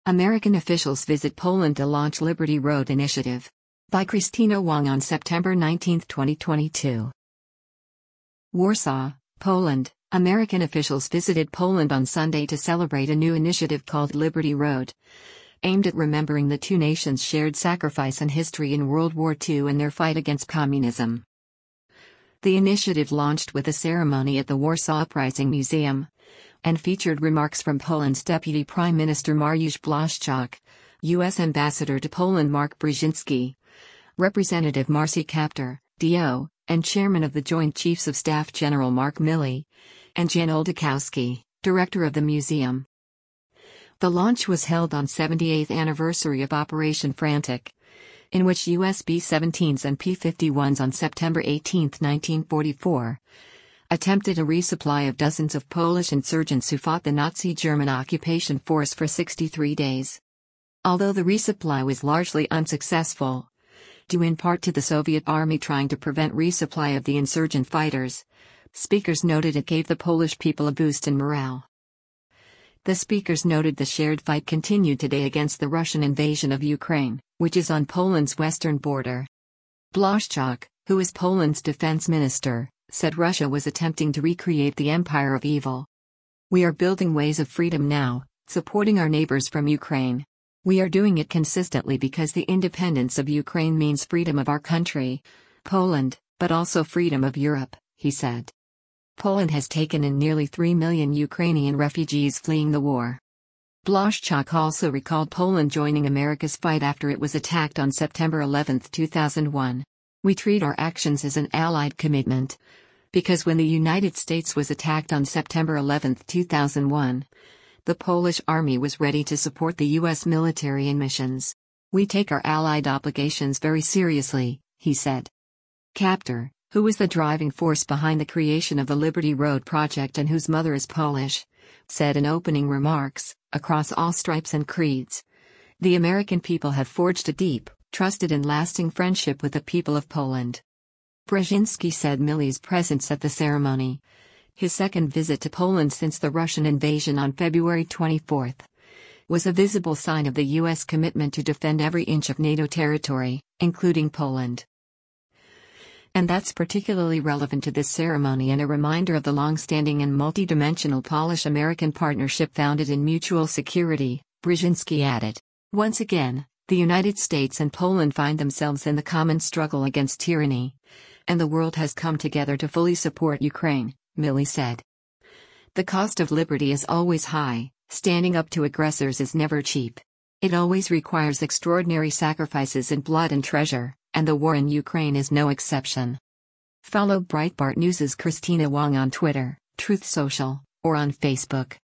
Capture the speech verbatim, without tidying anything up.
American officials visit Poland to launch Liberty Road initiative. By Christina Wong on September nineteenth, twenty twenty-two. Warsaw, Poland. American officials visited Poland on Sunday to celebrate a new initiative called Liberty Road, aimed at remembering the two nations' shared sacrifice and history in World War Two and their fight against communism. The initiative launched with a ceremony at the Warsaw Uprising Museum and featured remarks from Poland's Deputy Prime Minister Mariusz Błaszczak, U S Ambassador to Poland Mark Brzezinski, Representative Marcy Kaptur, D O, and Chairman of the Joint Chiefs of Staff General Mark Milley, and Jan Oldakowski, Director of the museum. The launch was held on seventy-eighth anniversary of Operation Frantic, in which U S B seventeens and P fifty-ones on September eighteenth, nineteen forty-four, attempted a resupply of dozens of Polish insurgents who fought the Nazi German occupation force for sixty-three days. Although the resupply was largely unsuccessful, due in part to the Soviet army trying to prevent resupply of the insurgent fighters, speakers noted it gave the Polish people a boost in morale. The speakers noted the shared fight continued today against the Russian invasion of Ukraine, which is on Poland's western border. Błaszczak, who is Poland's defense minister, said Russia was attempting to recreate the empire of evil. We are building ways of freedom now, supporting our neighbors from Ukraine. We are doing it consistently because the independence of Ukraine means freedom of our country, Poland, but also freedom of Europe, he said. Poland has taken in nearly three million Ukrainian refugees fleeing the war. Błaszczak also recalled Poland joining America's fight after it was attacked on September eleventh, two thousand one. We treat our actions as an allied commitment, because when the United States was attacked on September eleventh, two thousand one, the Polish army was ready to support the U S military in missions. We take our allied obligations very seriously, he said. Kaptur, who was the driving force behind the creation of the Liberty Road project and whose mother is Polish, said in opening remarks, across all stripes and creeds, the American people have forged a deep, trusted and lasting friendship with the people of Poland. Brzezinski said Milley's presence at the ceremony, his second visit to Poland since the Russian invasion on February twenty-fourth, was a visible sign of the U S commitment to defend every inch of NATO territory, including Poland. And that's particularly relevant to this ceremony and a reminder of the long-standing and multi-dimensional Polish-American partnership founded in mutual security, Brzezinski added. Once again, the United States and Poland find themselves in the common struggle against tyranny, and the world has come together to fully support Ukraine, Milley said. The cost of liberty is always high, standing up to aggressors is never cheap. It always requires extraordinary sacrifices in blood and treasure, and the war in Ukraine is no exception. Follow Breitbart News' Christina Wong on Twitter, Truth Social, or on Facebook.